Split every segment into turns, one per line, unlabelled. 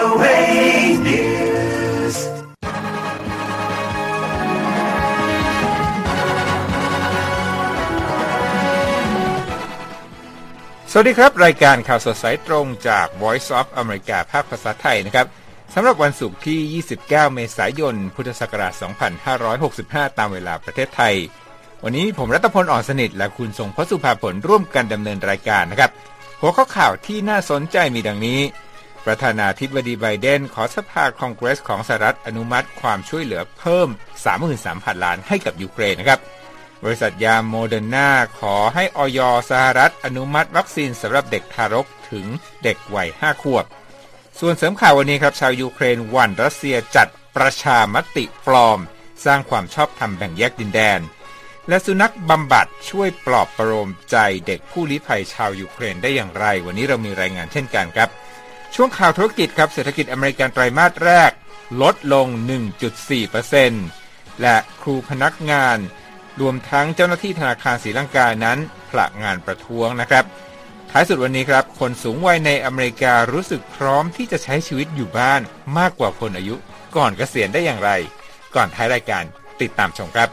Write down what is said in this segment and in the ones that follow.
VOA News
สวัสดีครับรายการข่าวสดสายตรงจาก Voice of America ภาคภาษาไทยนะครับสำหรับวันศุกร์ที่29เมษายนพุทธศักราช2565ตามเวลาประเทศไทยวันนี้ผมรัตพล อ่อนสนิทและคุณทรงพสุภาผลร่วมกันดำเนินรายการนะครับหัวข้อข่าวที่น่าสนใจมีดังนี้ประธานาธิบดีไบเดนขอสภาคองเกรสของสหรัฐอนุมัติความช่วยเหลือเพิ่ม 33,000 ล้านให้กับยูเครนนะครับบริษัทยาโมเดอร์นาขอให้อย.สหรัฐอนุมัติวัคซีนสำหรับเด็กทารกถึงเด็กวัย5 ขวบส่วนเสริมข่าววันนี้ครับชาวยูเครนหวั่นรัสเซียจัดประชามติปลอมสร้างความชอบธรรมแบ่งแยกดินแดนและสุนัขบำบัดช่วยปลอบประโลมใจเด็กผู้ลี้ภัยชาวยูเครนได้อย่างไรวันนี้เรามีรายงานเช่นกันครับช่วงข่าวธุรกิจครับเศรษฐกิจอเมริกันไตรมาสแรกลดลง 1.4% และครูพนักงานรวมทั้งเจ้าหน้าที่ธนาคารศรีลังกานั้นผละงานประท้วงนะครับท้ายสุดวันนี้ครับคนสูงวัยในอเมริการู้สึกพร้อมที่จะใช้ชีวิตอยู่บ้านมากกว่าคนอายุก่อนเกษียณได้อย่างไรก่อนท้ายรายการติดตามชมครับ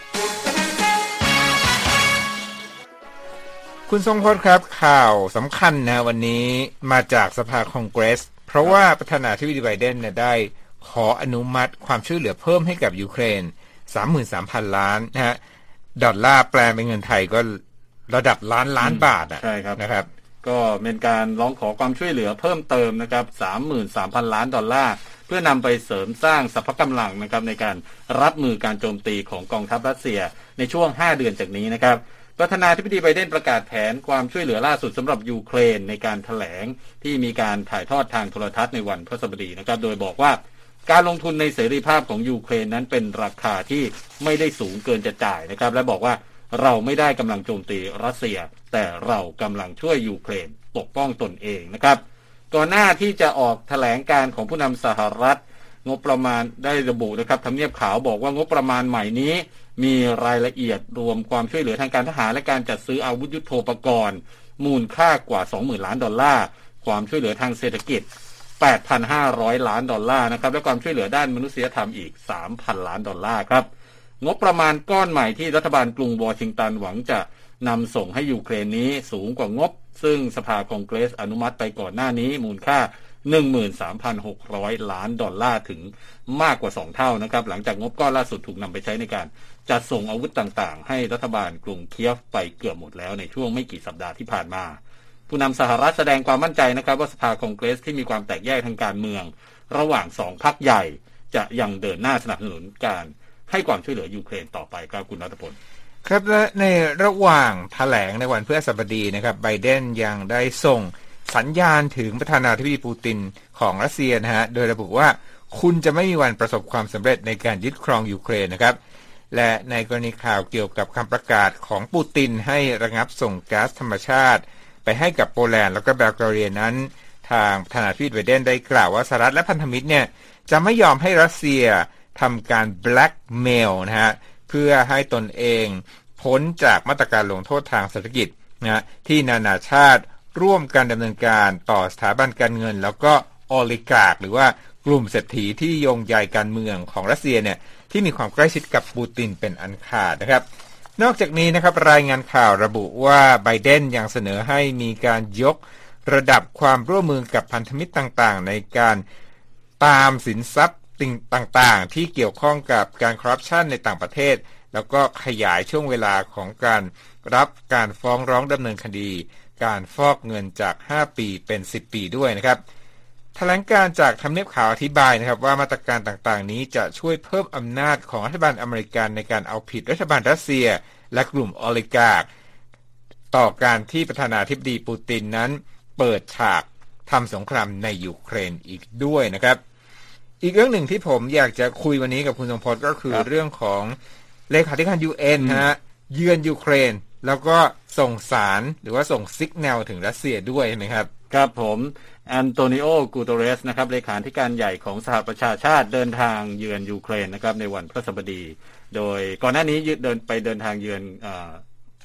คุณทรงพจน์ครับข่าวสำคัญนะวันนี้มาจากสภาคองเกรสเพราะว่าประธานาธิบดีไบเดนได้ขออนุมัติความช่วยเหลือเพิ่มให้กับยูเครน 33,000 ล้านนะฮะดอลลาร์แปลเป็นเงินไทยก็ระดับล้านบาทอ่ะใช่ครับนะครับ
ก็เป็นการร้องขอความช่วยเหลือเพิ่มเติมนะครับ 33,000 ล้านดอลลาร์เพื่อนำไปเสริมสร้างสรรพกำลังนะครับในการรับมือการโจมตีของกองทัพรัสเซียในช่วง5 เดือนจากนี้นะครับประธานาธิบดีไบเดนประกาศแผนความช่วยเหลือล่าสุดสำหรับยูเครนในการแถลงที่มีการถ่ายทอดทางโทรทัศน์ในวันพฤหัสบดีนะครับโดยบอกว่าการลงทุนในเสรีภาพของยูเครนนั้นเป็นราคาที่ไม่ได้สูงเกินจะจ่ายนะครับและบอกว่าเราไม่ได้กำลังโจมตีรัสเซียแต่เรากำลังช่วยยูเครนปกป้องตนเองนะครับก่อนหน้าที่จะออกแถลงการของผู้นำสหรัฐงบประมาณได้ระบุนะครับทำเนียบขาวบอกว่างบประมาณใหม่นี้มีรายละเอียดรวมความช่วยเหลือทางการทหารและการจัดซื้ออาวุธยุทโธปกรณ์มูลค่ากว่า 20,000 ล้านดอลลาร์ความช่วยเหลือทางเศรษฐกิจ 8,500 ล้านดอลลาร์นะครับและความช่วยเหลือด้านมนุษยธรรมอีก 3,000 ล้านดอลลาร์ครับงบประมาณก้อนใหม่ที่รัฐบาลกรุงวอชิงตันหวังจะนำส่งให้ยูเครนนี้สูงกว่างบซึ่งสภาคองเกรสอนุมัติไปก่อนหน้านี้มูลค่า 13,600 ล้านดอลลาร์ถึงมากกว่า2 เท่านะครับหลังจากงบก้อนล่าสุดถูกนำไปใช้ในการจัดส่งอาวุธต่างๆให้รัฐบาลกรุงเคียฟไปเกือบหมดแล้วในช่วงไม่กี่สัปดาห์ที่ผ่านมาผู้นำสหรัฐแสดงความมั่นใจนะครับว่าสภาคองเกรสที่มีความแตกแยกทางการเมืองระหว่าง2 พรรคใหญ่จะยังเดินหน้าสนับสนุนการให้ความช่วยเหลือยูเครนต่อไปครับคุณรัตพล
ครับและในระหว่างแถลงในวันพฤหัสบดีนะครับไบเดนยังได้ส่งสัญญาณถึงประธานาธิบดีปูตินของรัสเซียนะฮะโดยระบุว่าคุณจะไม่มีวันประสบความสำเร็จในการยึดครองยูเครนนะครับและในกรณีข่าวเกี่ยวกับคำประกาศของปูตินให้ระงับส่งก๊าซธรรมชาติไปให้กับโปแลนด์แล้วก็บัลแกเรียนั้นทางประธานาธิบดีไบเดนได้กล่าวว่าสหรัฐและพันธมิตรเนี่ยจะไม่ยอมให้รัสเซียทำการแบล็กเมลนะฮะเพื่อให้ตนเองพ้นจากมาตรการลงโทษทางเศรษฐกิจนะที่นานาชาติร่วมกันดำเนินการต่อสถาบันการเงินแล้วก็ออลิการ์คหรือว่ากลุ่มเศรษฐีที่โยงใยการเมืองของรัสเซียเนี่ยที่มีความใกล้ชิดกับปูตินเป็นอันขาดนะครับนอกจากนี้นะครับรายงานข่าวระบุว่าไบเดนยังเสนอให้มีการยกระดับความร่วมมือกับพันธมิตรต่างๆในการตามสินทรัพย์ต่างๆที่เกี่ยวข้องกับการคอร์รัปชันในต่างประเทศแล้วก็ขยายช่วงเวลาของการรับการฟ้องร้องดำเนินคดีการฟอกเงินจาก5 ปีเป็น10 ปีด้วยนะครับแถลงการจากทำเนียบขาวอธิบายนะครับว่ามาตรการต่างๆนี้จะช่วยเพิ่มอำนาจของรัฐบาลอเมริกันในการเอาผิดรัฐบาลรัสเซียและกลุ่มออลิการ์คต่อการที่ประธานาธิบดีปูตินนั้นเปิดฉากทำสงครามในยูเครนอีกด้วยนะครับอีกเรื่องหนึ่งที่ผมอยากจะคุยวันนี้กับคุณทรงพจน์ก็คือเรื่องของเลขาธิการ UN นะฮะเยือนยูเครนแล้วก็ส่งสารหรือว่าส่งซิกแนลถึงรัสเซียด้วยใช่ไหมครับ
ครับผมแอนโตนิโอ กูเตเรสนะครับเลขาธิการใหญ่ของสหประชาชาติเดินทางเยือนยูเครนนะครับในวันพฤหัสบดีโดยก่อนหน้านี้เดินทางเยือน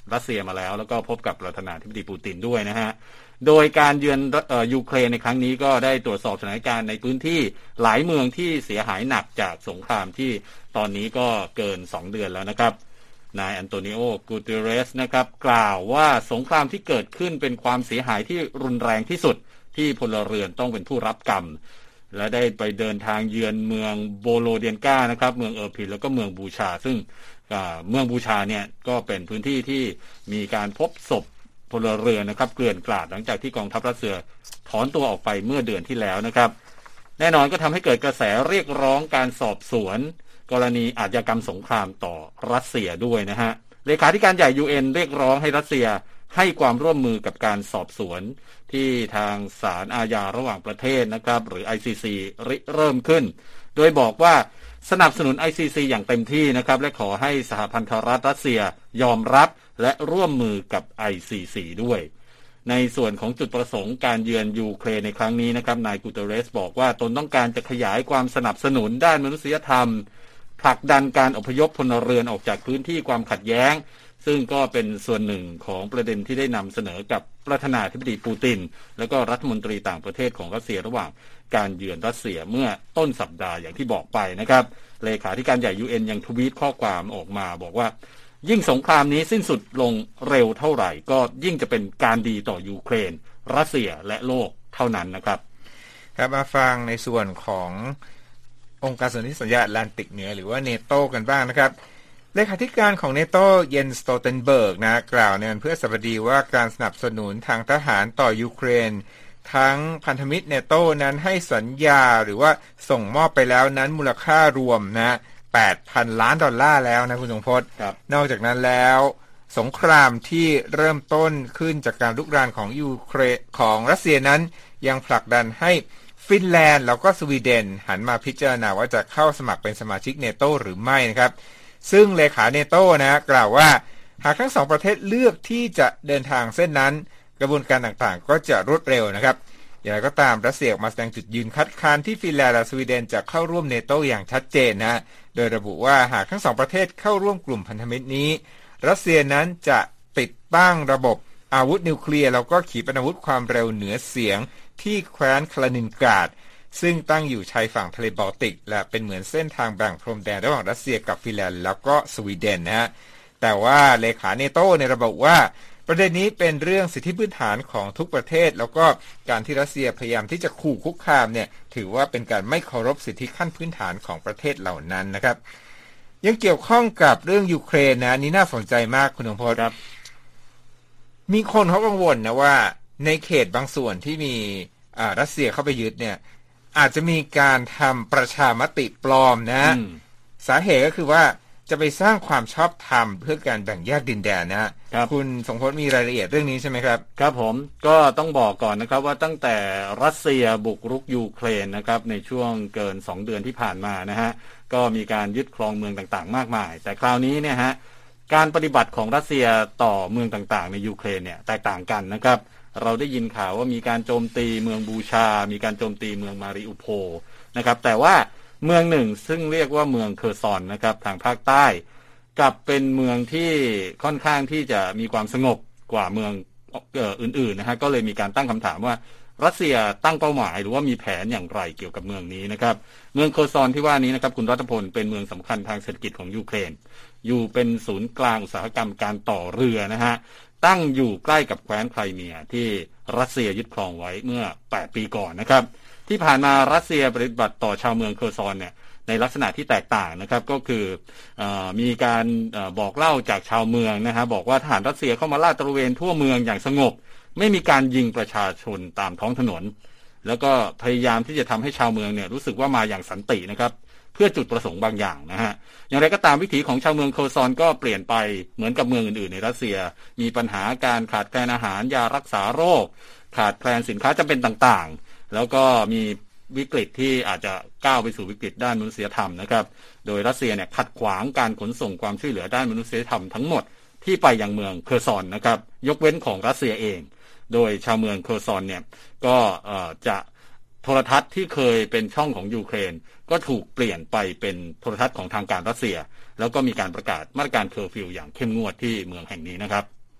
รัสเซียมาแล้วก็พบกับประธานาธิบดีปูตินด้วยนะฮะโดยการเยือนยูเครนในครั้งนี้ก็ได้ตรวจสอบสถานการณ์ในพื้นที่หลายเมืองที่เสียหายหนักจากสงครามที่ตอนนี้ก็เกิน2 เดือนแล้วนะครับนายอันโตนิโอ กูเตเรสนะครับกล่าวว่าสงครามที่เกิดขึ้นเป็นความเสียหายที่รุนแรงที่สุดที่พลเรือนต้องเป็นผู้รับกรรมและได้ไปเดินทางเยือนเมืองโบโลเดียนกานะครับเมืองเออร์พินแล้วก็เมืองบูชาซึ่งเมืองบูชาเนี่ยก็เป็นพื้นที่ที่มีการพบศพพลเรือนนะครับเกลื่อนกลาดหลังจากที่กองทัพรัสเซียถอนตัวออกไปเมื่อเดือนที่แล้วนะครับแน่นอนก็ทำให้เกิดกระแสเรียกร้องการสอบสวนกรณีอาชญากรรมสงครามต่อรัสเซียด้วยนะฮะเลขาธิการใหญ่ UN เรียกร้องให้รัสเซียให้ความร่วมมือกับการสอบสวนที่ทางศาลอาญาระหว่างประเทศนะครับหรือ ICC เริ่มขึ้นโดยบอกว่าสนับสนุน ICC อย่างเต็มที่นะครับและขอให้สหพันธรัฐรัสเซียยอมรับและร่วมมือกับ ICC ด้วยในส่วนของจุดประสงค์การเยือนยูเครนในครั้งนี้นะครับนายกูเตเรสบอกว่าตนต้องการจะขยายความสนับสนุนด้านมนุษยธรรมผลักดันการอพยพพลเรือนออกจากพื้นที่ความขัดแย้งซึ่งก็เป็นส่วนหนึ่งของประเด็นที่ได้นำเสนอกับประธานาธิบดีปูตินและก็รัฐมนตรีต่างประเทศของรัสเซียระหว่างการเยือนรัสเซียเมื่อต้นสัปดาห์อย่างที่บอกไปนะครับเลขาธิการใหญ่ UN ยังทวีตข้อความออกมาบอกว่ายิ่งสงครามนี้สิ้นสุดลงเร็วเท่าไหร่ก็ยิ่งจะเป็นการดีต่อยูเครนรัสเซียและโลกเท่านั้นนะครับ
ครับมาฟังในส่วนขององค์การสนธิสัญญาแอตแลนติกเหนือหรือว่าเนโตกันบ้างนะครับเลขาธิการของเนโตเยนสโตเทนเบิร์กนะกล่าวในวันพฤหัสบดีว่าการสนับสนุนทางทหารต่อยูเครนทั้งพันธมิตรเนโตนั้นให้สัญญาหรือว่าส่งมอบไปแล้วนั้นมูลค่ารวมนะ $8,000 ล้านแล้วนะคุณสงพจน์นอกจากนั้นแล้วสงครามที่เริ่มต้นขึ้นจากการลุกรานของยูเครนของรัสเซียนั้นยังผลักดันให้ฟินแลนด์แล้วก็สวีเดนหันมาพิจารณาว่าจะเข้าสมัครเป็นสมาชิกเนโตหรือไม่นะครับซึ่งเลขาเนโตนะกล่าวว่าหากทั้งสองประเทศเลือกที่จะเดินทางเส้นนั้นกระบวนการต่างๆก็จะรวดเร็วนะครับอย่างไรก็ตามรัสเซียออกมาแสดงจุดยืนคัดค้านที่ฟินแลนด์และสวีเดนจะเข้าร่วมเนโตอย่างชัดเจนนะโดยระบุว่าหากทั้งสองประเทศเข้าร่วมกลุ่มพันธมิตรนี้รัสเซียนั้นจะติดตั้งระบบอาวุธนิวเคลียร์แล้วก็ขีปนาวุธความเร็วเหนือเสียงที่แคว้นคาลินินกราดซึ่งตั้งอยู่ชายฝั่งทะเลบอลติกและเป็นเหมือนเส้นทางแบ่งพรมแดนระหว่างรัสเซียกับฟินแลนด์แล้วก็สวีเดนนะฮะแต่ว่าเลขาเนโตในระบุว่าประเด็นนี้เป็นเรื่องสิทธิพื้นฐานของทุกประเทศแล้วก็การที่รัสเซียพยายามที่จะขู่คุกคามเนี่ยถือว่าเป็นการไม่เคารพสิทธิขั้นพื้นฐานของประเทศเหล่านั้นนะครับยังเกี่ยวข้องกับเรื่องยูเครนนะนี่น่าสนใจมากคุณธงพจน์ครับมีคนเขากังวลนะว่าในเขตบางส่วนที่มีรัสเซียเข้าไปยึดเนี่ยอาจจะมีการทำประชามติปลอมนะสาเหตุก็คือว่าจะไปสร้างความชอบธรรมเพื่อการแบ่งแยกดินแดนนะคุณสงพจน์มีรายละเอียดเรื่องนี้ใช่ไหมครับ
ครับผมก็ต้องบอกก่อนนะครับว่าตั้งแต่รัสเซียบุกรุกยูเครนนะครับในช่วงเกิน2 เดือนที่ผ่านมานะฮะก็มีการยึดครองเมืองต่างๆมากมายแต่คราวนี้เนี่ยฮะการปฏิบัติของรัสเซียต่อเมืองต่างๆในยูเครนเนี่ยแตกต่างกันนะครับเราได้ยินข่าวว่ามีการโจมตีเมืองบูชามีการโจมตีเมืองมาริอุโพลนะครับแต่ว่าเมืองหนึ่งซึ่งเรียกว่าเมืองเคอร์ซอนนะครับทางภาคใต้กลับเป็นเมืองที่ค่อนข้างที่จะมีความสงบกว่าเมืองอื่นๆนะฮะก็เลยมีการตั้งคำถามว่ารัสเซียตั้งเป้าหมายหรือว่ามีแผนอย่างไรเกี่ยวกับเมืองนี้นะครับเมืองเคอร์ซอนที่ว่านี้นะครับคุณรัตพลเป็นเมืองสำคัญทางเศรษฐกิจของยูเครนอยู่เป็นศูนย์กลางอุตสาหกรรมการต่อเรือนะฮะตั้งอยู่ใกล้กับแคว้นไครเมียที่รัสเซียยึดครองไว้เมื่อ8 ปีก่อนนะครับที่ผ่านมารัสเซียปฏิบัติต่อชาวเมืองเคอร์ซอนเนี่ยในลักษณะที่แตกต่างนะครับก็คือมีการบอกเล่าจากชาวเมืองนะฮะบอกว่าทหารรัสเซียเข้ามาลาดตระเวนทั่วเมืองอย่างสงบไม่มีการยิงประชาชนตามท้องถนนแล้วก็พยายามที่จะทำให้ชาวเมืองเนี่ยรู้สึกว่ามาอย่างสันตินะครับเพื่อจุดประสงค์บางอย่างนะฮะอย่างไรก็ตามวิถีของชาวเมืองเคอร์ซอนก็เปลี่ยนไปเหมือนกับเมืองอื่นๆในรัสเซียมีปัญหาการขาดแคลนอาหารยารักษาโรคขาดแคลนสินค้าจำเป็นต่างๆแล้วก็มีวิกฤตที่อาจจะก้าวไปสู่วิกฤตด้านมนุษยธรรมนะครับโดยรัสเซียเนี่ยขัดขวางการขนส่งความช่วยเหลือด้านมนุษยธรรมทั้งหมดที่ไปยังเมืองเคอร์ซอนนะครับยกเว้นของรัสเซียเองโดยชาวเมืองเคอร์ซอนเนี่ยก็จะโทรทัศน์ที่เคยเป็นช่องของยูเครนก็ถูกเปลี่ยนไปเป็นโทรทัศน์ของทางการรัสเซียแล้วก็มีการประกาศมาตรการเคอร์ฟิวอย่างเข้มงวดที่เมืองแห่งนี้นะครับ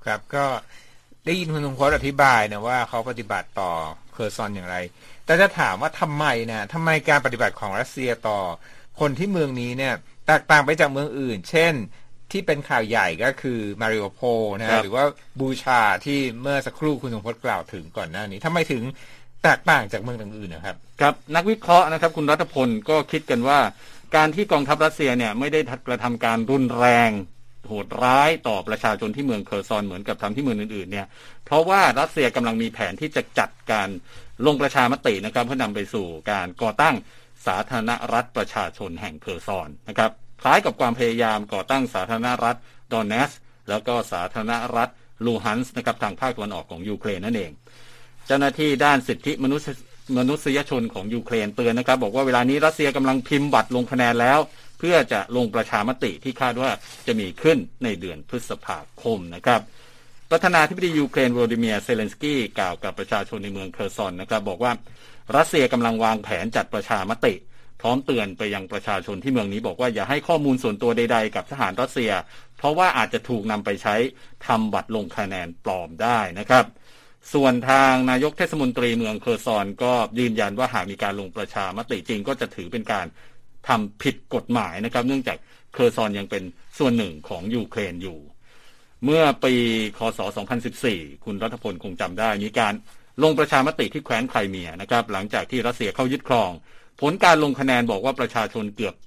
ครับก็ได้ยินคุณสมพศอธิบายนะว่าเขาปฏิบัติต่อเคอร์ซอนอย่างไรแต่จะถามว่าทำไมการปฏิบัติของรัสเซียต่อคนที่เมืองนี้เนี่ยแตกต่างไปจากเมืองอื่นเช่นที่เป็นข่าวใหญ่ก็คือมาริโอโพลนะหรือว่าบูชาที่เมื่อสักครู่คุณสมพศกล่าวถึงก่อนหน้านี้ทำไมถึงแตกต่างจากเมืองอื่นนะครับ
ครับนักวิเคราะห์นะครับคุณรัฐพลก็คิดกันว่าการที่กองทัพรัสเซียเนี่ยไม่ได้กระทำการรุนแรงโหดร้ายต่อประชาชนที่เมืองเคอร์ซอนเหมือนกับทำที่เมืองอื่นๆเนี่ยเพราะว่ารัสเซียกำลังมีแผนที่จะจัดการลงประชามตินะครับเพื่อนำไปสู่การก่อตั้งสาธารณรัฐประชาชนแห่งเคอร์ซอนนะครับคล้ายกับความพยายามก่อตั้งสาธารณรัฐดอนเนสแล้วก็สาธารณรัฐลูฮันส์นะครับทางภาคตะวันออกของยูเครนนั่นเองเจ้าหน้าที่ด้านสิทธิมนุษยชนของยูเครนเตือนนะครับบอกว่าเวลานี้รัสเซียกำลังพิมพ์บัตรลงคะแนนแล้วเพื่อจะลงประชามติที่คาดว่าจะมีขึ้นในเดือนพฤษภาคมนะครับประธานาธิบดียูเครนโวโลดิเมียร์เซเลนสกี้กล่าวกับประชาชนในเมืองเคอร์ซอนนะครับบอกว่ารัสเซียกำลังวางแผนจัดประชามติพร้อมเตือนไปยังประชาชนที่เมืองนี้บอกว่าอย่าให้ข้อมูลส่วนตัวใดๆกับทหารรัสเซียเพราะว่าอาจจะถูกนำไปใช้ทำบัตรลงคะแนนปลอมได้นะครับส่วนทางนายกเทศมนตรีเมืองเคอร์ซอนก็ยืนยันว่าหากมีการลงประชามติจริงก็จะถือเป็นการทำผิดกฎหมายนะครับเนื่องจากเคอร์ซอนยังเป็นส่วนหนึ่งของยูเครนอยู่เมื่อปีคศ2014คุณรัฐพลคงจำได้มีการลงประชามติที่แคว้นไครเมียนะครับหลังจากที่รัสเซียเข้ายึดครองผลการลงคะแนนบอกว่าประชาชนเกือบ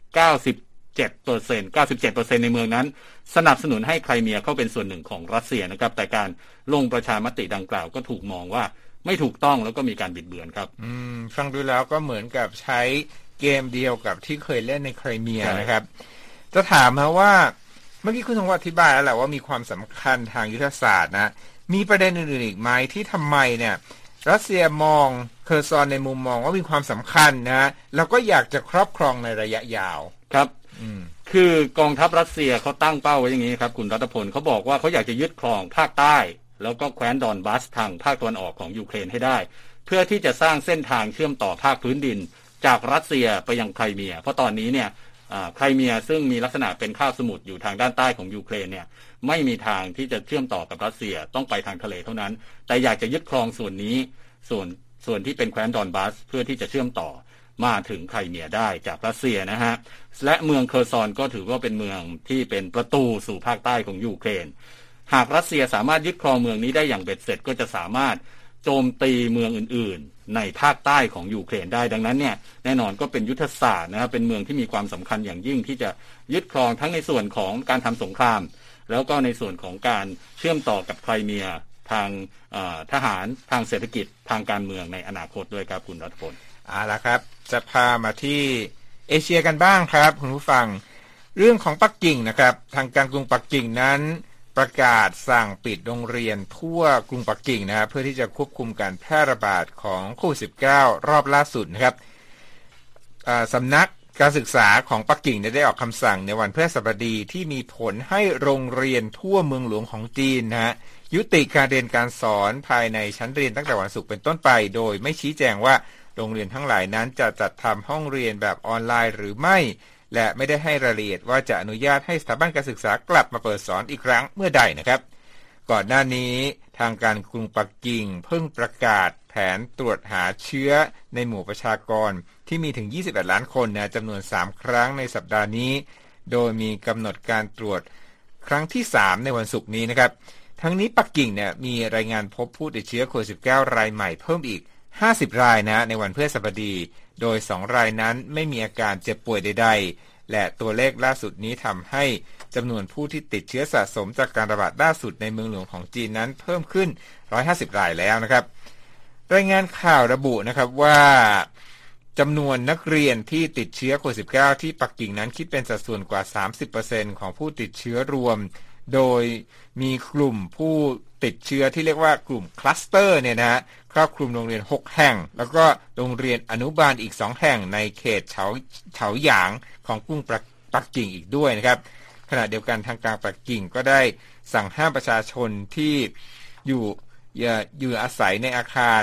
97% ในเมืองนั้นสนับสนุนให้ไครเมียเข้าเป็นส่วนหนึ่งของรัสเซียนะครับแต่การลงประชามติดังกล่าวก็ถูกมองว่าไม่ถูกต้องแล้วก็มีการบิดเบือนครับ
ฟังดูแล้วก็เหมือนกับใช้เกมเดียวกับที่เคยเล่นในไครเมียนะครับจะถามมาว่าเมื่อกี้คุณธงวัฒน์อธิบายแล้วแหละว่ามีความสำคัญทางยุทธศาสตร์นะมีประเด็นอื่นๆอีกไหมที่ทำไมเนี่ยรัสเซียมองเคอร์ซอนในมุมมองว่ามีความสำคัญนะแล้วก็อยากจะครอบครองในระยะยาว
ครับคือกองทัพรัสเซียเขาตั้งเป้าไว้อย่างนี้ครับคุณรัตพลเขาบอกว่าเขาอยากจะยึดครองภาคใต้แล้วก็แคว้นดอนบัสทางภาคตะวันออกของยูเครนให้ได้เพื่อที่จะสร้างเส้นทางเชื่อมต่อภาคพื้นดินจากรัสเซียไปยังไครเมียเพราะตอนนี้เนี่ยไครเมียซึ่งมีลักษณะเป็นคาบสมุทรอยู่ทางด้านใต้ของยูเครนเนี่ยไม่มีทางที่จะเชื่อมต่อกับรัสเซียต้องไปทางทะเลเท่านั้นแต่อยากจะยึดครองส่วนนี้ส่วนที่เป็นแคว้นดอนบัสเพื่อที่จะเชื่อมต่อมาถึงไครเมียได้จากรัสเซียนะฮะและเมืองเคอร์ซอนก็ถือว่าเป็นเมืองที่เป็นประตูสู่ภาคใต้ของยูเครนหากรัสเซียสามารถยึดครองเมืองนี้ได้อย่างเบ็ดเสร็จก็จะสามารถโจมตีเมืองอื่นๆในภาคใต้ของยูเครนได้ดังนั้นเนี่ยแน่นอนก็เป็นยุทธศาสตร์นะครับเป็นเมืองที่มีความสำคัญอย่างยิ่งที่จะยึดครองทั้งในส่วนของการทำสงครามแล้วก็ในส่วนของการเชื่อมต่อกับไครเมียทางทหารทางเศรษฐกิจทางการเมืองในอนาคตด้วยครับคุณรัฐพล
ละครับจะพามาที่เอเชียกันบ้างครับคุณผู้ฟังเรื่องของปักกิ่งนะครับทางการกรุงปักกิ่งนั้นประกาศสั่งปิดโรงเรียนทั่วกรุงปักกิ่งนะครับเพื่อที่จะควบคุมการแพร่ระบาดของโควิด -19 รอบล่าสุดนะครับสำนักการศึกษาของปักกิ่งได้ออกคำสั่งในวันพฤหัสบดีที่มีผลให้โรงเรียนทั่วเมืองหลวงของจีนนะฮะยุติการเรียนการสอนภายในชั้นเรียนตั้งแต่วันศุกร์เป็นต้นไปโดยไม่ชี้แจงว่าโรงเรียนทั้งหลายนั้นจะจัดทำห้องเรียนแบบออนไลน์หรือไม่และไม่ได้ให้รายละเอียดว่าจะอนุญาตให้สถาบันการศึกษากลับมาเปิดสอนอีกครั้งเมื่อใดนะครับก่อนหน้านี้ทางการกรุงปักกิ่งเพิ่งประกาศแผนตรวจหาเชื้อในหมู่ประชากรที่มีถึง21ล้านคนจำนวน3ครั้งในสัปดาห์นี้โดยมีกำหนดการตรวจครั้งที่3ในวันศุกร์นี้นะครับทั้งนี้ปักกิ่งมีรายงานพบผู้ติดเชื้อโควิด -19 รายใหม่เพิ่มอีก50รายในวันพฤหัสบดีโดย2รายนั้นไม่มีอาการเจ็บป่วยใดๆและตัวเลขล่าสุดนี้ทำให้จำนวนผู้ที่ติดเชื้อสะสมจากการระบาดล่าสุดในเมืองหลวงของจีนนั้นเพิ่มขึ้น150รายแล้วนะครับรายงานข่าวระบุนะครับว่าจำนวนนักเรียนที่ติดเชื้อโควิด -19 ที่ปักกิ่งนั้นคิดเป็นสัดส่วนกว่า 30% ของผู้ติดเชื้อรวมโดยมีกลุ่มผู้ติดเชื้อที่เรียกว่ากลุ่มคลัสเตอร์ครอบคลุมโรงเรียน6แห่งแล้วก็โรงเรียนอนุบาลอีก2แห่งในเขตเฉาหยางของกรุงปักกิ่งอีกด้วยนะครับขณะเดียวกันทางการปักกิ่งก็ได้สั่งห้ามประชาชนที่อยู่อาศัยในอาคาร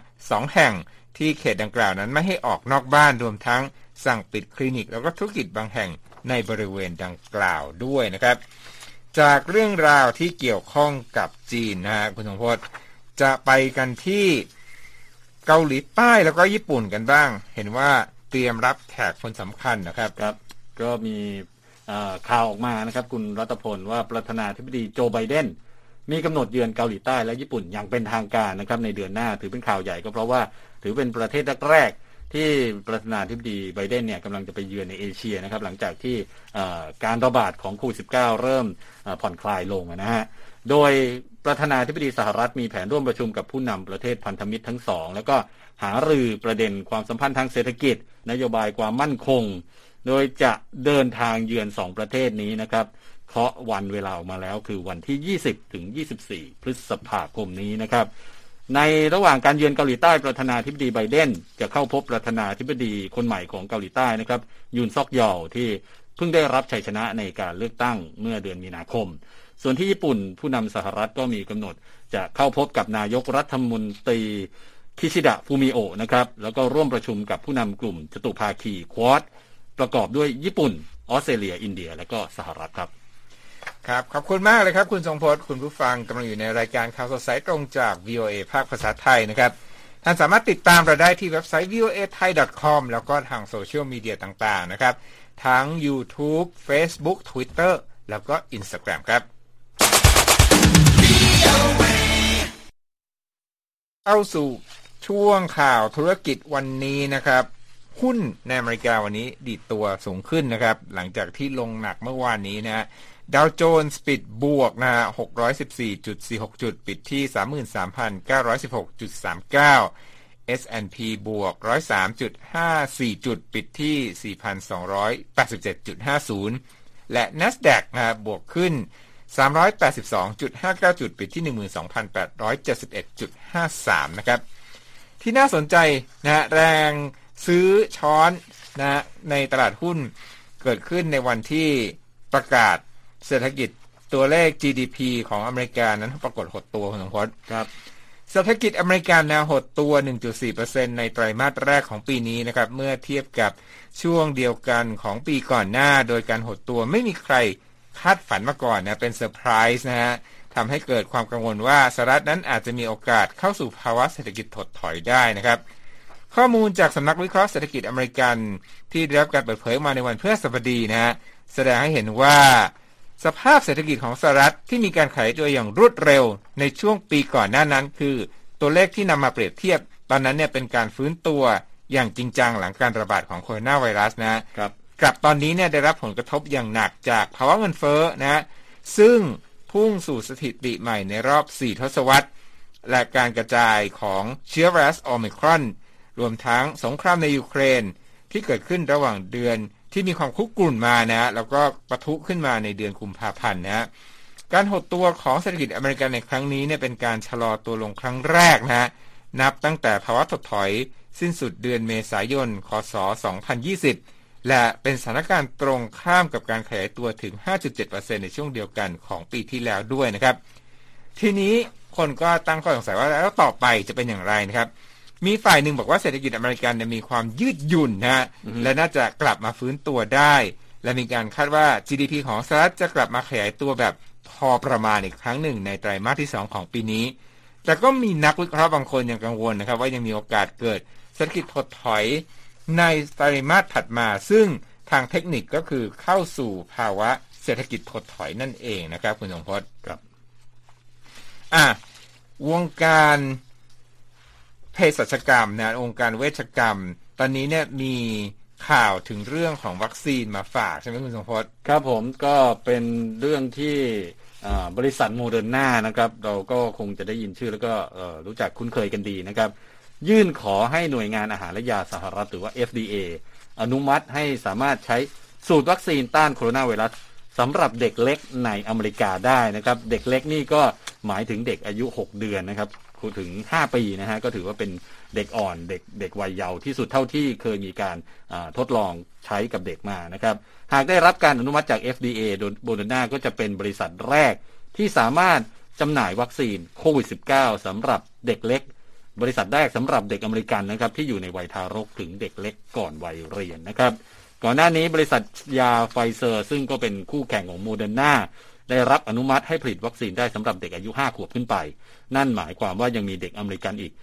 2แห่งที่เขตดังกล่าวนั้นไม่ให้ออกนอกบ้านรวมทั้งสั่งปิดคลินิกแล้วก็ธุรกิจบางแห่งในบริเวณดังกล่าวด้วยนะครับจากเรื่องราวที่เกี่ยวข้องกับจีนนะฮะคุณสมพศจะไปกันที่เกาหลีใต้แล้วก็ญี่ปุ่นกันบ้างเห็นว่าเตรียมรับแขกคนสำคัญนะครับ
ครับก็มีข่าวออกมานะครับคุณรัตพลว่าประธานาธิบดีโจไบเดนมีกำหนดเยือนเกาหลีใต้และญี่ปุ่นอย่างเป็นทางการนะครับในเดือนหน้าถือเป็นข่าวใหญ่ก็เพราะว่าถือเป็นประเทศแรกๆที่ประธานาธิบดีไบเดนเนี่ยกำลังจะไปเยือนในเอเชียนะครับหลังจากที่การระบาดของโควิด -19 เริ่มผ่อนคลายลงนะฮะโดยประธานาธิบดีสหรัฐมีแผนร่วมประชุมกับผู้นำประเทศพันธมิตรทั้งสองแล้วก็หารือประเด็นความสัมพันธ์ทางเศรษฐกิจนโยบายความมั่นคงโดยจะเดินทางเยือน2ประเทศนี้นะครับเคาะวันเวลาออกมาแล้วคือวันที่20ถึง24พฤษภาคมนี้นะครับในระหว่างการเยือนเกาหลีใต้ประธานาธิบดีไบเดนจะเข้าพบประธานาธิบดีคนใหม่ของเกาหลีใต้นะครับยุนซอกยอลที่เพิ่งได้รับชัยชนะในการเลือกตั้งเมื่อเดือนมีนาคมส่วนที่ญี่ปุ่นผู้นำสหรัฐก็มีกำหนดจะเข้าพบกับนายกรัฐมนตรีคิชิดะฟูมิโอะนะครับแล้วก็ร่วมประชุมกับผู้นำกลุ่มจตุภาคีควอดประกอบด้วยญี่ปุ่นออสเตรเลียอินเดียและก็สหรัฐครับ
ครับขอบคุณมากเลยครับคุณทรงพจน์คุณผู้ฟังกำลังอยู่ในรายการข่าวสดสายตรงจาก VOA ภาคภาษาไทยนะครับท่านสามารถติดตามเราได้ที่เว็บไซต์ voathai.com แล้วก็ทางโซเชียลมีเดียต่างๆนะครับทั้ง YouTube Facebook Twitter แล้วก็ Instagram ครับเข้าสู่ช่วงข่าวธุรกิจวันนี้นะครับหุ้นในอเมริกาวันนี้ดีดตัวสูงขึ้นนะครับหลังจากที่ลงหนักเมื่อวานนี้นะดาวโจนส์ปิดบวกนะฮะ 614.46 จุดปิดที่ 33,916.39 S&P บวก 103.54 จุดปิดที่ 4,287.50 และ NASDAQ นะฮะบวกขึ้น 382.59 จุดปิดที่ 12,871.53 นะครับที่น่าสนใจนะฮะแรงซื้อช้อนนะในตลาดหุ้นเกิดขึ้นในวันที่ประกาศเศรษฐกิจตัวเลข GDP ของอเมริกานั้นปรากฏหดตัวคุณสมพศ
ครับ
เศรษฐกิจอเมริกันหดตัว 1.4% ในไตรมาสแรกของปีนี้นะครับเมื่อเทียบกับช่วงเดียวกันของปีก่อนหน้าโดยการหดตัวไม่มีใครคาดฝันมาก่อนนะเป็นเซอร์ไพรส์นะฮะทำให้เกิดความกังวลว่าสหรัฐนั้นอาจจะมีโอกาสเข้าสู่ภาวะเศรษฐกิจถดถอยได้นะครับข้อมูลจากสำนักวิเคราะห์เศรษฐกิจอเมริกันที่ได้รับการเปิดเผยมาในวันพฤหัสบดีนะฮะแสดงให้เห็นว่าสภาพเศรษฐกิจของสหรัฐที่มีการขยายตัวอย่างรวดเร็วในช่วงปีก่อนหน้านั้นคือตัวเลขที่นำมาเปรียบเทียบตอนนั้นเนี่ยเป็นการฟื้นตัวอย่างจริงจังหลังการระบาดของโคโรนาไวรัสนะครับกับตอนนี้เนี่ยได้รับผลกระทบอย่างหนักจากภาวะเงินเฟ้อนะซึ่งพุ่งสู่สถิติใหม่ในรอบ4ทศวรรษและการกระจายของเชื้อไวรัสโอไมครอนรวมทั้งสงครามในยูเครนที่เกิดขึ้นระหว่างเดือนที่มีความคุกรุ่นมานะแล้วก็ปะทุขึ้นมาในเดือนกุมภาพันธ์นะการหดตัวของเศรษฐกิจอเมริกันในครั้งนี้เนี่ยเป็นการชะลอตัวลงครั้งแรกนะนับตั้งแต่ภาวะถดถอยสิ้นสุดเดือนเมษายนคศ2020และเป็นสถานการณ์ตรงข้ามกับการขยายตัวถึง 5.7% ในช่วงเดียวกันของปีที่แล้วด้วยนะครับทีนี้คนก็ตั้งข้อสงสัยว่าแล้วต่อไปจะเป็นอย่างไรนะครับมีฝ่ายหนึ่งบอกว่าเศรษฐกิจอเมริกันมีความยืดหยุ่นนะและน่าจะกลับมาฟื้นตัวได้และมีการคาดว่า GDP ของสหรัฐจะกลับมาขยายตัวแบบพอประมาณอีกครั้งหนึ่งในไตรมาสที่2ของปีนี้แต่ก็มีนักวิเคราะห์บางคนยังกังวลนะครับว่ายังมีโอกาสเกิดเศรษฐกิจถดถอยในไตรมาสถัดมาซึ่งทางเทคนิคก็คือเข้าสู่ภาวะเศรษฐกิจถดถอยนั่นเองนะครับคุณสมพศ
ครับ
วงการเภสัชกรรมนะองค์การเวชกรรมตอนนี้เนี่ยมีข่าวถึงเรื่องของวัคซีนมาฝากใช่ไหมคุณสมพศ
ครับผมก็เป็นเรื่องที่บริษัทโมเดอร์นานะครับเราก็คงจะได้ยินชื่อแล้วก็รู้จักคุ้นเคยกันดีนะครับยื่นขอให้หน่วยงานอาหารและยาสหรัฐหรือว่า FDA อนุมัติให้สามารถใช้สูตรวัคซีนต้านโคโรนาไวรัสสำหรับเด็กเล็กในอเมริกาได้นะครับเด็กเล็กนี่ก็หมายถึงเด็กอายุ6เดือนนะครับถึง5ปีนะฮะก็ถือว่าเป็นเด็กอ่อนเด็กวัยเยาว์ที่สุดเท่าที่เคยมีการทดลองใช้กับเด็กมานะครับหากได้รับการอนุมัติจาก FDA โมเดอร์นาก็จะเป็นบริษัทแรกที่สามารถจำหน่ายวัคซีนโควิด -19 สำหรับเด็กเล็กบริษัทแรกสำหรับเด็กอเมริกันนะครับที่อยู่ในวัยทารกถึงเด็กเล็กก่อนวัยเรียนนะครับก่อนหน้านี้บริษัทยาไฟเซอร์ซึ่งก็เป็นคู่แข่งของโมเดอร์นาได้รับอนุมัติให้ผลิตวัคซีนได้สำหรับเด็กอายุ5 ขวบขึ้นไปนั่นหมายความว่ายังมีเด็กอเมริกันอีก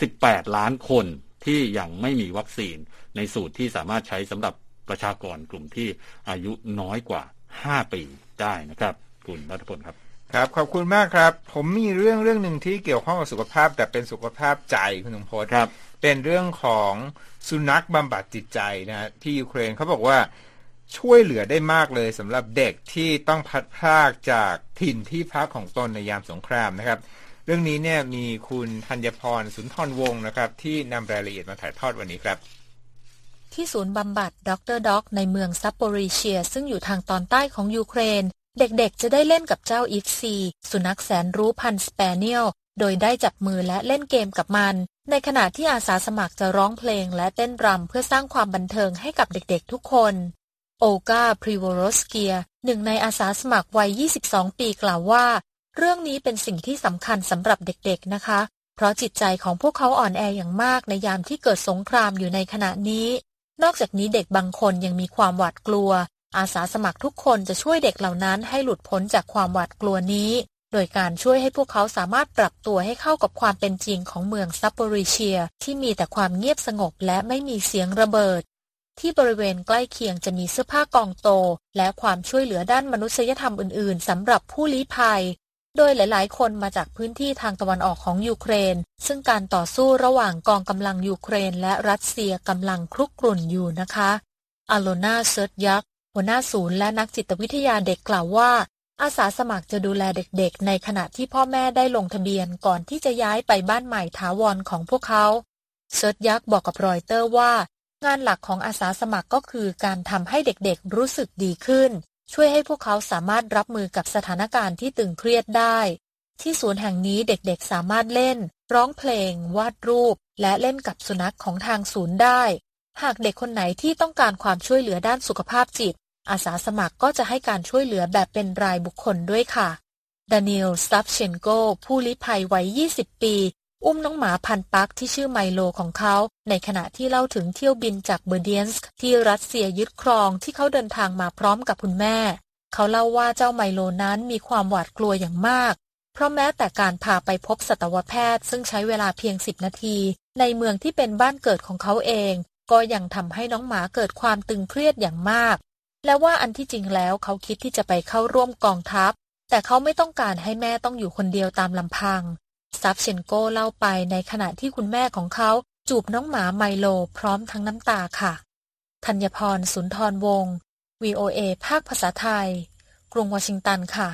18 ล้านคนที่ยังไม่มีวัคซีนในสูตรที่สามารถใช้สำหรับประชากรกลุ่มที่อายุน้อยกว่า5 ปีได้นะครับคุณณัฐพลครับ
ครับขอบคุณมากครับผมมีเรื่องหนึ่งที่เกี่ยวข้องกับสุขภาพแต่เป็นสุขภาพใจคุณธงพจน์
ครับ
เป็นเรื่องของสุนัขบำบัดจิตใจนะที่ยูเครนเขาบอกว่าช่วยเหลือได้มากเลยสำหรับเด็กที่ต้องพัดพรากจากถิ่นที่พักของตนในยามสงครามนะครับเรื่องนี้เนี่ยมีคุณธัญพรสุนทรวงศ์นะครับที่นำรายละเอียดมาถ่ายทอดวันนี้ครับ
ที่ศูนย์บำบัดดร.ด็อกในเมืองซัปโปริเชียซึ่งอยู่ทางตอนใต้ของยูเครนเด็กๆจะได้เล่นกับเจ้าอีฟซีสุนัขแสนรู้พันธุ์สเปเนียลโดยได้จับมือและเล่นเกมกับมันในขณะที่อาสาสมัครจะร้องเพลงและเต้นรำเพื่อสร้างความบันเทิงให้กับเด็กๆทุกคนโอกาพริโวโรสเกียหนึ่งในอาสาสมัครวัย22 ปีกล่าวว่าเรื่องนี้เป็นสิ่งที่สำคัญสำหรับเด็กๆนะคะเพราะจิตใจของพวกเขาอ่อนแออย่างมากในยามที่เกิดสงครามอยู่ในขณะนี้นอกจากนี้เด็กบางคนยังมีความหวาดกลัวอาสาสมัครทุกคนจะช่วยเด็กเหล่านั้นให้หลุดพ้นจากความหวาดกลัวนี้โดยการช่วยให้พวกเขาสามารถปรับตัวให้เข้ากับความเป็นจริงของเมืองซัปโปริเชียที่มีแต่ความเงียบสงบและไม่มีเสียงระเบิดที่บริเวณใกล้เคียงจะมีเสื้อผ้ากองโตและความช่วยเหลือด้านมนุษยธรรมอื่นๆสำหรับผู้ลี้ภัยโดยหลายๆคนมาจากพื้นที่ทางตะวันออกของยูเครนซึ่งการต่อสู้ระหว่างกองกำลังยูเครนและรัสเซียกำลังครุกรุ่นอยู่นะคะอโลนาเซิร์ตยักษ์หัวหน้าศูนย์และนักจิตวิทยาเด็กกล่าวว่าอาสาสมัครจะดูแลเด็กๆในขณะที่พ่อแม่ได้ลงทะเบียนก่อนที่จะย้ายไปบ้านใหม่ถาวรของพวกเขาเซิร์ตยักษ์บอกกับรอยเตอร์ว่างานหลักของอาสาสมัครก็คือการทำให้เด็กๆรู้สึกดีขึ้นช่วยให้พวกเขาสามารถรับมือกับสถานการณ์ที่ตึงเครียดได้ที่ศูนย์แห่งนี้เด็กๆสามารถเล่นร้องเพลงวาดรูปและเล่นกับสุนัขของทางศูนย์ได้หากเด็กคนไหนที่ต้องการความช่วยเหลือด้านสุขภาพจิตอาสาสมัครก็จะให้การช่วยเหลือแบบเป็นรายบุคคลด้วยค่ะดานิล สตัฟเชนโกผู้ลี้ภัยวัย20 ปีอุ้มน้องหมาพันธุ์ปักที่ชื่อไมโลของเขาในขณะที่เล่าถึงเที่ยวบินจากเบอร์เดียนสก์ที่รัสเซียยึดครองที่เขาเดินทางมาพร้อมกับคุณแม่เขาเล่าว่าเจ้าไมโลนั้นมีความหวาดกลัวอย่างมากเพราะแม้แต่การพาไปพบสัตวแพทย์ซึ่งใช้เวลาเพียง10 นาทีในเมืองที่เป็นบ้านเกิดของเขาเองก็ยังทำให้น้องหมาเกิดความตึงเครียดอย่างมากและว่าอันที่จริงแล้วเขาคิดที่จะไปเข้าร่วมกองทัพแต่เขาไม่ต้องการให้แม่ต้องอยู่คนเดียวตามลำพังซับเชนโกเล่าไปในขณะที่คุณแม่ของเขาจูบน้องหมาไมโลพร้อมทั้งน้ำตาค่ะธัญพรสุนทรวงศ์ VOA ภาคภาษาไทยกรุงวอชิงตันค่ะ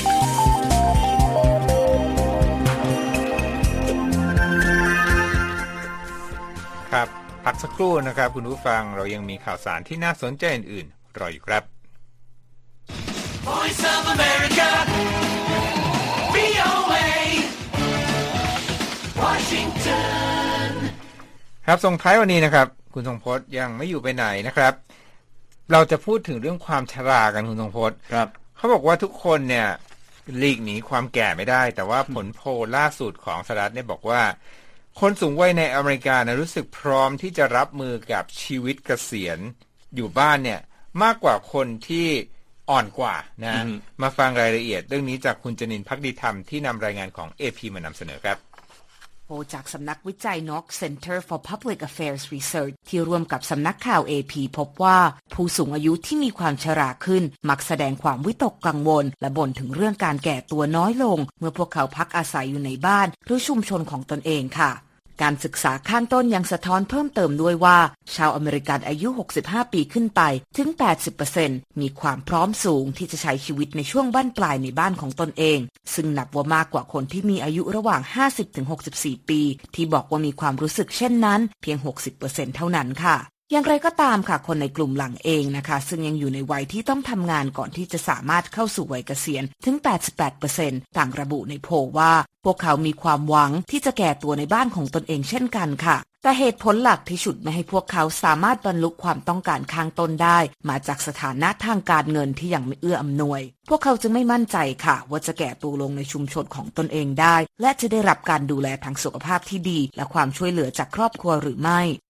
ครับพักสักครู่นะครับคุณผู้ฟังเรายังมีข่าวสารที่น่าสนใจอื่นๆรออยู่ครับ
Voice of America VOA Washington
ครับส่งท้ายวันนี้นะครับคุณทรงพจน์ยังไม่อยู่ไปไหนนะครับเราจะพูดถึงเรื่องความชรากันคุณทรงพจน์
ครับ
เขาบอกว่าทุกคนเนี่ยหลีกหนีความแก่ไม่ได้แต่ว่าผลโพลล่าสุดของสหรัฐเนี่ยบอกว่าคนสูงวัยในอเมริกานะรู้สึกพร้อมที่จะรับมือกับชีวิตเกษียณอยู่บ้านเนี่ยมากกว่าคนที่อ่อนกว่านะมาฟังรายละเอียดเรื่องนี้จากคุณจนินทร์ภักดีธรรมที่นำรายงานของ AP มานำเสนอครับ
โพลจากสำนักวิจัย Knox Center for Public Affairs Research ที่ร่วมกับสำนักข่าว AP พบว่าผู้สูงอายุที่มีความชราขึ้นมักแสดงความวิตกกังวลและบ่นถึงเรื่องการแก่ตัวน้อยลงเมื่อพวกเขาพักอาศัยอยู่ในบ้านหรือชุมชนของตนเองค่ะการศึกษาข้างต้นยังสะท้อนเพิ่มเติมด้วยว่าชาวอเมริกันอายุ65 ปีขึ้นไปถึง 80% มีความพร้อมสูงที่จะใช้ชีวิตในช่วงบั้นปลายในบ้านของตนเองซึ่งนับว่ามากกว่าคนที่มีอายุระหว่าง 50-64 ปีที่บอกว่ามีความรู้สึกเช่นนั้นเพียง 60% เท่านั้นค่ะอย่างไรก็ตามค่ะคนในกลุ่มหลังเองนะคะซึ่งยังอยู่ในวัยที่ต้องทำงานก่อนที่จะสามารถเข้าสู่วัยเกษียณถึง 88% ต่างระบุในโพลว่าพวกเขามีความหวังที่จะแก่ตัวในบ้านของตนเองเช่นกันค่ะแต่เหตุผลหลักที่ฉุดไม่ให้พวกเขาสามารถบรรลุความต้องการข้างต้นได้มาจากสถานะทางการเงินที่ยังไม่เอื้ออำนวยพวกเขาจึงไม่มั่นใจค่ะว่าจะแก่ตัวลงในชุมชนของตนเองได้และจะได้รับการดูแลทางสุขภาพที่ดีและความช่วยเหลือจากครอบครัวหรือไม่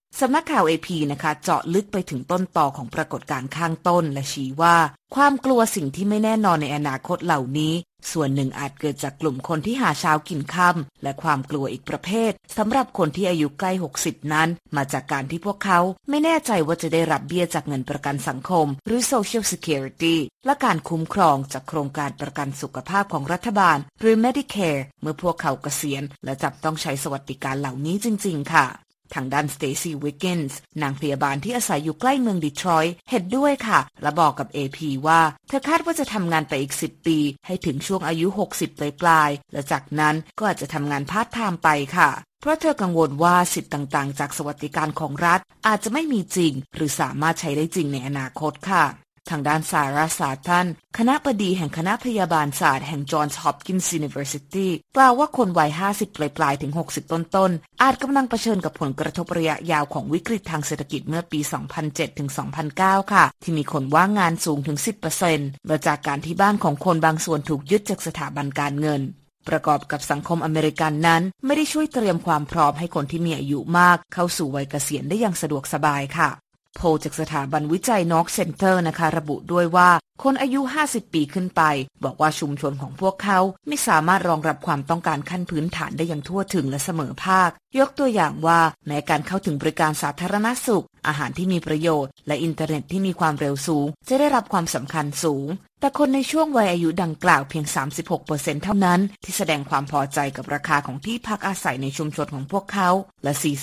สำนักข่าว AP นะคะเจาะลึกไปถึงต้นตอของปรากฏการณ์ข้างต้นและชี้ว่าความกลัวสิ่งที่ไม่แน่นอนในอนาคตเหล่านี้ส่วนหนึ่งอาจเกิดจากกลุ่มคนที่หาเช้ากินค่ำและความกลัวอีกประเภทสำหรับคนที่อายุใกล้60นั้นมาจากการที่พวกเขาไม่แน่ใจว่าจะได้รับเบี้ยจากเงินประกันสังคมหรือ Social Security และการคุ้มครองจากโครงการประกันสุขภาพของรัฐบาลหรือ Medicare เมื่อพวกเขาเกษียณและจำต้องใช้สวัสดิการเหล่านี้จริงๆค่ะทางด้าน Stacy Wiggins นางพยาบาลที่อาศัยอยู่ใกล้เมืองดีทรอยต์เห็นด้วยค่ะและบอกกับ AP ว่าเธอคาดว่าจะทำงานไปอีก10 ปีให้ถึงช่วงอายุ60ปลายๆและจากนั้นก็อาจจะทำงานพาร์ทไทม์ไปค่ะเพราะเธอกังวลว่าสิทธิ์ต่างๆจากสวัสดิการของรัฐอาจจะไม่มีจริงหรือสามารถใช้ได้จริงในอนาคตค่ะทางด้านซาร่าซาตันคณบดีแห่งคณะพยาบาลศาสตร์แห่ง Johns Hopkins University กล่าวว่าคนวัย50ปลายๆถึง60ต้นๆอาจกำลังเผชิญกับผลกระทบระยะยาวของวิกฤตทางเศรษฐกิจเมื่อปี 2007 ถึง 2009 ค่ะที่มีคนว่างงานสูงถึง 10% มาจากการที่บ้านของคนบางส่วนถูกยึดจากสถาบันการเงินประกอบกับสังคมอเมริกันนั้นไม่ได้ช่วยเตรียมความพร้อมให้คนที่มีอายุมากเข้าสู่วัยเกษียณได้อย่างสะดวกสบายค่ะโพลจากสถาบันวิจัย Knox Center นะคะระบุด้วยว่าคนอายุ50ปีขึ้นไปบอกว่าชุมชนของพวกเขาไม่สามารถรองรับความต้องการขั้นพื้นฐานได้อย่างทั่วถึงและเสมอภาคยกตัวอย่างว่าแม้การเข้าถึงบริการสาธารณสุขอาหารที่มีประโยชน์และอินเทอร์เน็ตที่มีความเร็วสูงจะได้รับความสำคัญสูงแต่คนในช่วงวัยอายุดังกล่าวเพียง 36% เท่านั้นที่แสดงความพอใจกับราคาของที่พักอาศัยในชุมชนของพวกเขาและ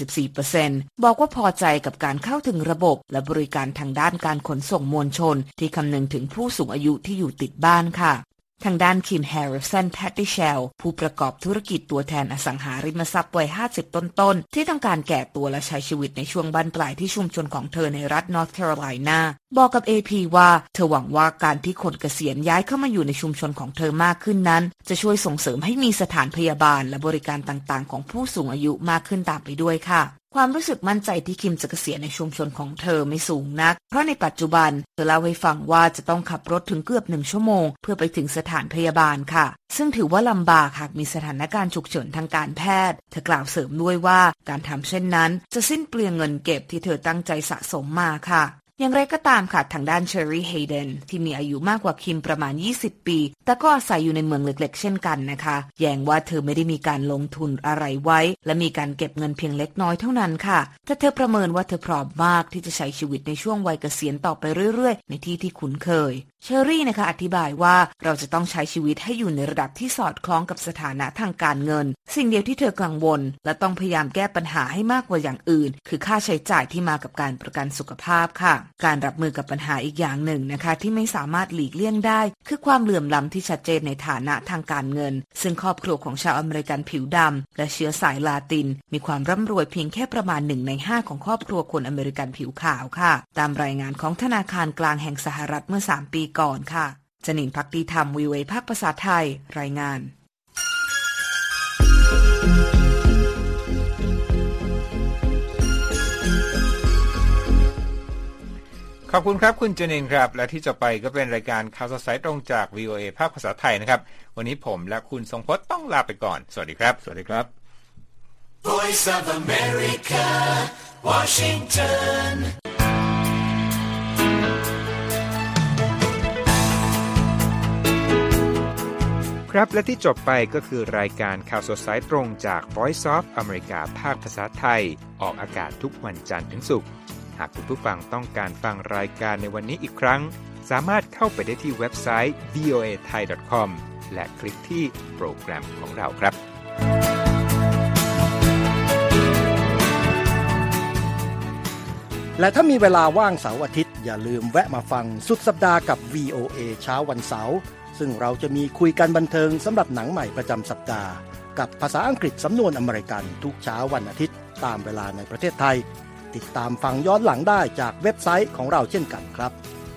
44% บอกว่าพอใจกับการเข้าถึงระบบและบริการทางด้านการขนส่งมวลชนที่คำนึงถึงผู้สูงอายุที่อยู่ติดบ้านค่ะทางด้านคิมแฮร์ริสันแพตติเชลผู้ประกอบธุรกิจตัวแทนอสังหาริมทรัพย์วัย50ต้นๆที่ต้องการแก่ตัวและใช้ชีวิตในช่วงบั้นปลายที่ชุมชนของเธอในรัฐนอร์ทแคโรไลนาบอกกับ AP ว่าเธอหวังว่าการที่คนเกษียณย้ายเข้ามาอยู่ในชุมชนของเธอมากขึ้นนั้นจะช่วยส่งเสริมให้มีสถานพยาบาลและบริการต่างๆของผู้สูงอายุมากขึ้นตามไปด้วยค่ะความรู้สึกมั่นใจที่คิมจะเกษียณในชุมชนของเธอไม่สูงนักเพราะในปัจจุบันเธอเล่าให้ฟังว่าจะต้องขับรถถึงเกือบ1 ชั่วโมงเพื่อไปถึงสถานพยาบาลค่ะซึ่งถือว่าลำบากหากมีสถานการณ์ฉุกเฉินทางการแพทย์เธอกล่าวเสริมด้วยว่าการทำเช่นนั้นจะสิ้นเปลืองเงินเก็บที่เธอตั้งใจสะสมมาค่ะอย่างไรก็ตามค่ะทางด้านเชอร์รี่เฮเดนที่มีอายุมากกว่าคิมประมาณ20ปีแต่ก็อาศัยอยู่ในเมืองเล็กๆเช่นกันนะคะแย้งว่าเธอไม่ได้มีการลงทุนอะไรไว้และมีการเก็บเงินเพียงเล็กน้อยเท่านั้นค่ะแต่เธอประเมินว่าเธอพร้อมมากที่จะใช้ชีวิตในช่วงวัยเกษียณต่อไปเรื่อยๆในที่คุ้นเคยเชอร์รี่นะคะอธิบายว่าเราจะต้องใช้ชีวิตให้อยู่ในระดับที่สอดคล้องกับสถานะทางการเงินสิ่งเดียวที่เธอกังวลและต้องพยายามแก้ปัญหาให้มากกว่าอย่างอื่นคือค่าใช้จ่ายที่มากับการประกันสุขภาพค่ะการรับมือกับปัญหาอีกอย่างหนึ่งนะคะที่ไม่สามารถหลีกเลี่ยงได้คือความเหลื่อมล้ำที่ชัดเจนในฐานะทางการเงินซึ่งครอบครัวของชาวอเมริกันผิวดำและเชื้อสายลาตินมีความร่ำรวยเพียงแค่ประมาณ1 ใน 5ของครอบครัวคนอเมริกันผิวขาวค่ะตามรายงานของธนาคารกลางแห่งสหรัฐเมื่อ3 ปีก่อนค่ะจนินภักดีธรรม VOA ภาคภาษาไทยรายงาน
ขอบคุณครับคุณเจนินครับและที่จะไปก็เป็นรายการข่าวสายตรงจาก VOA ภาคภาษาไทยนะครับวันนี้ผมและคุณทรงพจน์ต้องลาไปก่อนสวัสดีครับสวัสดีครับ
Voice of America Washington
ครับและที่จบไปก็คือรายการข่าวสดสายตรงจาก Voice of America ภาคภาษาไทยออกอากาศทุกวันจันทร์ถึงศุกร์หากคุณผู้ฟังต้องการฟังรายการในวันนี้อีกครั้งสามารถเข้าไปได้ที่เว็บไซต์ voathai.com และคลิกที่โปรแกรมของเราครับ
และถ้ามีเวลาว่างเสาร์อาทิตย์อย่าลืมแวะมาฟังสุดสัปดาห์กับ VOA เช้าวันเสาร์ซึ่งเราจะมีคุยกันบันเทิงสำหรับหนังใหม่ประจำสัปดาห์กับภาษาอังกฤษสำนวนอเมริกันทุกเช้าวันอาทิตย์ตามเวลาในประเทศไทยติดตามฟังย้อนหลังได้จากเว็บไซต์ของเราเช่นกันครับ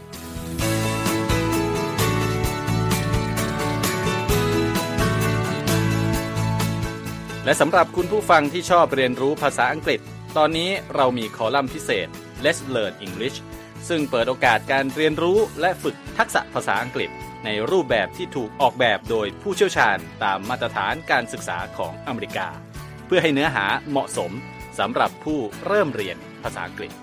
และสำหรับคุณผู้ฟังที่ชอบเรียนรู้ภาษาอังกฤษตอนนี้เรามีคอลัมน์พิเศษ Let's Learn English ซึ่งเปิดโอกาสการเรียนรู้และฝึกทักษะภาษาอังกฤษในรูปแบบที่ถูกออกแบบโดยผู้เชี่ยวชาญตามมาตรฐานการศึกษาของอเมริกาเพื่อให้เนื้อหาเหมาะสมสำหรับผู้เริ่มเรียน
ภาษาอังกฤษ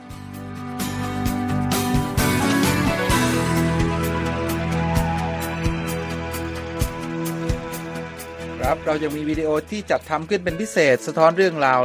ครับเราจะมีวิดีโอที่จัดทำขึ้นเป็นพิเศษสะท้อนเรื่องราว